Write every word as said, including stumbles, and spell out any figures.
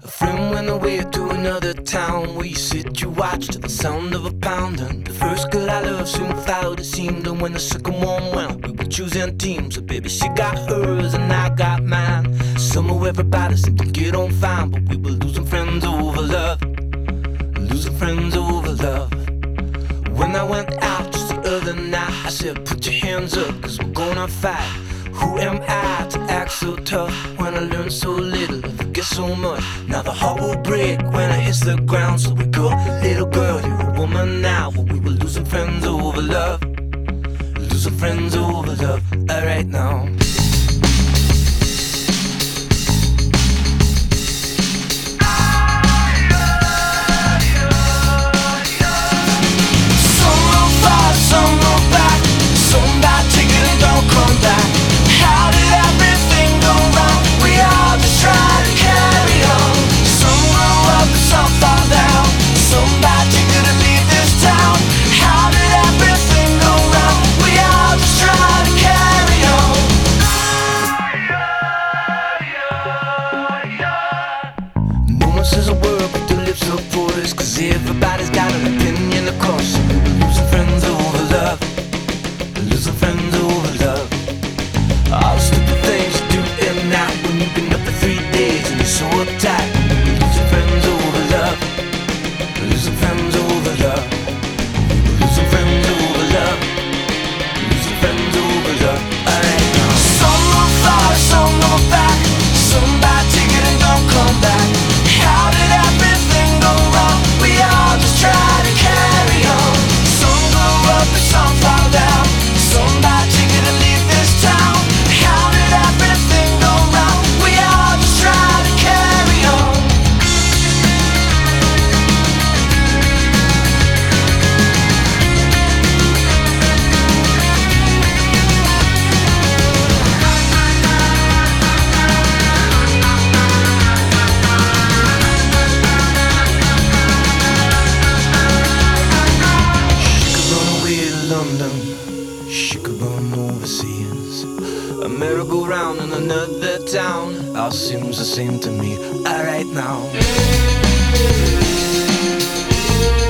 A friend went away to another town where you sit, you watch to the sound of a pound. And the first girl I loved soon followed, it seemed. And when the second one went, we were choosing teams. So baby, she got hers and I got mine. Somewhere everybody seemed to get on fine, but we were losing friends over love, losing friends over love. When I went out just the other night, I said, put your hands up, cause we're gonna fight. Who am I to act so tough when I learned so little and forget so much? Now the heart will break when it hits the ground. So we go, little girl, you're a woman now. But we were losing friends over love, losing friends over love. Alright now. Some roll far, some roll back. Some buy ticket and don't come back. How did everything go wrong? We all just try to carry on. Some grow up and some fall down. Some buy ticket to leave this town. How did everything go wrong? We all just try to carry on. No one says a word but their lips are poised, cause everybody's got an opinion of course. So we're losing friends over love, losing friends over love. All the stupid things you do at night when you've been up for three days and you're so uptight. We're losing friends over love, losing friends over love. We're losing friends over love, losing friends over love. Alright now. Some roll far, some roll back. Some buy ticket and don't come back. How did everything go wrong? We all just try to carry on. Some grow up and some fall down. Some buy ticket to leave this town. How did everything go wrong? We all just try to carry on. She could run away to London, she could run overseas. A merry-go-round in another town, all seems the same to me. Alright now.